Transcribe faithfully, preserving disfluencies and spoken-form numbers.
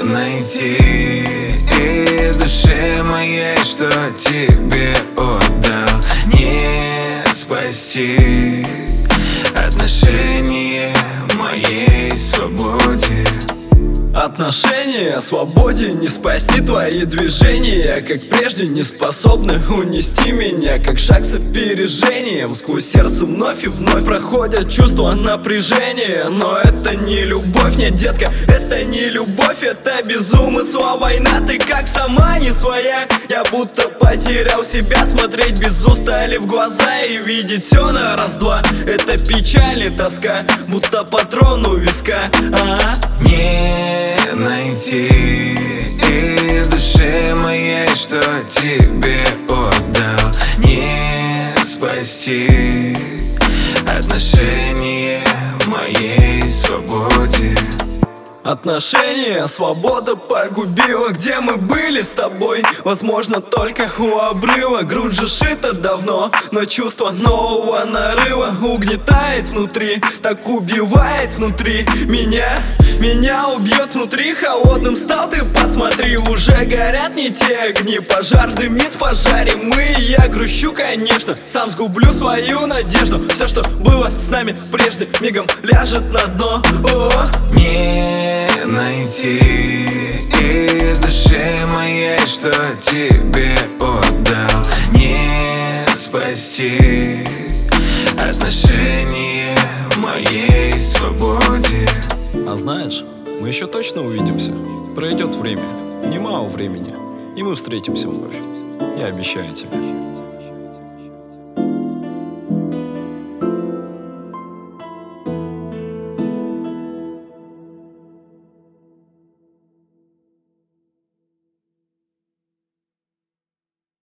найти и душе моей, что тебе отдал, не спасти отношения моей свободе. Отношения о свободе не спасти твои движения, как прежде не способны унести меня, как шаг с опережением. Сквозь сердце вновь и вновь проходят чувства напряжения. Но это не любовь, нет, детка, это не любовь, это безумство, война. Ты как сама не своя, я будто потерял себя. Смотреть без устали в глаза и видеть все на раз-два. Это печаль и тоска, будто патрон у виска. А-а. Не найти и душе моей, что тебе отдал, не спасти отношения моей свободе. Отношения свобода погубила, где мы были с тобой. Возможно, только у обрыва. Грудь же шита давно, но чувство нового нарыва угнетает внутри, так убивает внутри меня. Меня убьет внутри, холодным стал, ты посмотри. Уже горят не те огни, пожар дымит в пожаре. Мы, я грущу, конечно, сам сгублю свою надежду. Все, что было с нами прежде, мигом ляжет на дно. О-о. Не найти и душе моей, что тебе отдал, не спасти отношения моей свободе. А знаешь, мы еще точно увидимся. Пройдет время, немало времени, и мы встретимся вновь. Я обещаю тебе.